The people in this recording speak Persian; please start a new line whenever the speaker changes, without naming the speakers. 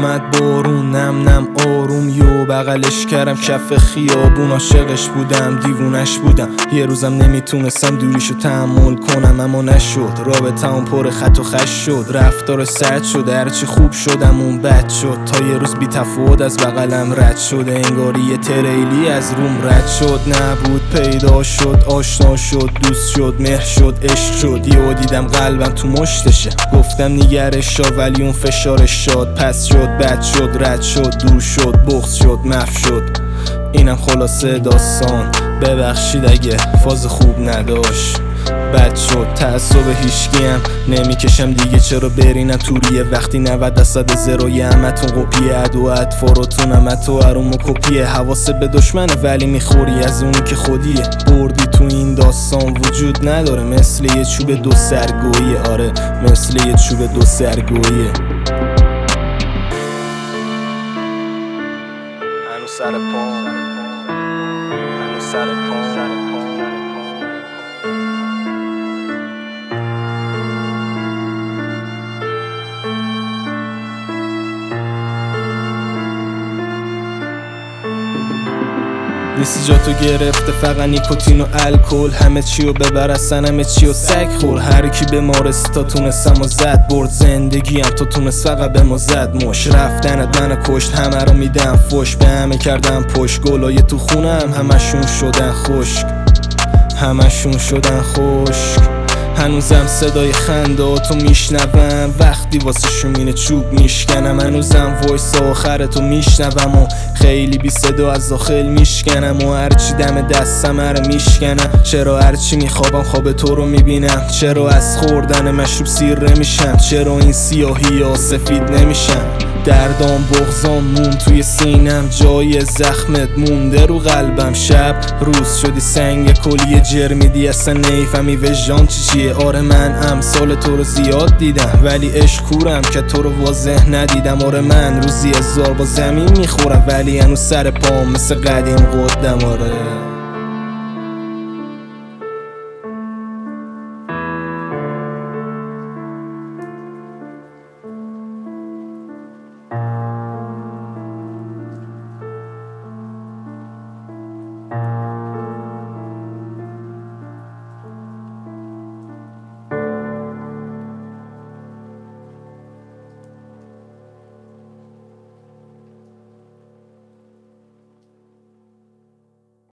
اومد بارون نم نم آروم یو بغلش کردم کف خیابون، عاشقش بودم دیوونش بودم، یه روزم نمیتونستم دوریشو تحمل کنم اما نشد، رابطه‌ام پر خط و خش شد، رفتار سرد شد، هرچی خوب شدم اون بد شد، تا یه روز بی تفاوت از بغلم رد شد، انگاری یه تریلی از روم رد شد، نبود پیدا شد، آشنا شد، دوست شد، مهر شد، عشق شد، یهو دیدم قلبم تو مشتشه، گفتم نگرش شا ولی اون فشارش شد، پس شد، بد شد، رد شد، دور شد، بغض شد، محو شد، اینم خلاصه داستان، ببخشید اگه فاز خوب نداشت، بد شد، تعصب هیچکیم نمیکشم دیگه، چرا برینم توریه وقتی 90% زروی همتون قپیه، ادو اطفاراتون همتو اروم و کپیه، حواست به دشمنه ولی میخوری از اونی که خودیه، بردی تو این داستان وجود نداره، مثل یه چوب دو سرگویه، آره مثل یه چوب دو سرگویه. هنوز سر پام، هنوز سر پام. نیستی جا تو گرفته فقط نیکوتین و الکل، همه چی رو ببر اصلا همه چی رو سگ خور، هر کی به ما رسید تا تونستم و زد برد، زندگیم تا تونست فقط به ما زد مش، رفتنت منو کشت، همه رو میدم فش، به همه کردم پشت، گلای تو خونم همشون شدن خشک، همشون شدن خشک، هنوزم صدای خندهاتو میشنوم وقتی واسه شومین چوب میشکنم، هنوزم وایس آخرتو میشنوم و خیلی بی صدا از داخل میشکنم و هرچی دم دستم رو میشکنم، چرا هرچی میخوابم خواب تو رو میبینم، چرا از خوردن مشروب سیر نمیشم، چرا این سیاهی یا سفید نمیشم، دردام بغضام مون توی سینم، جای زخمت مونده رو قلبم، شب روز شدی سنگ کلیه جرمیدی، اصلا نیفهمی وجدان چیه، آره من امثال تو رو زیاد دیدم ولی عشق کورم که تو رو واضح ندیدم، آره من روزی 1000 با زمین میخورم ولی هنوز سر پام مثل قدیم قدم، آره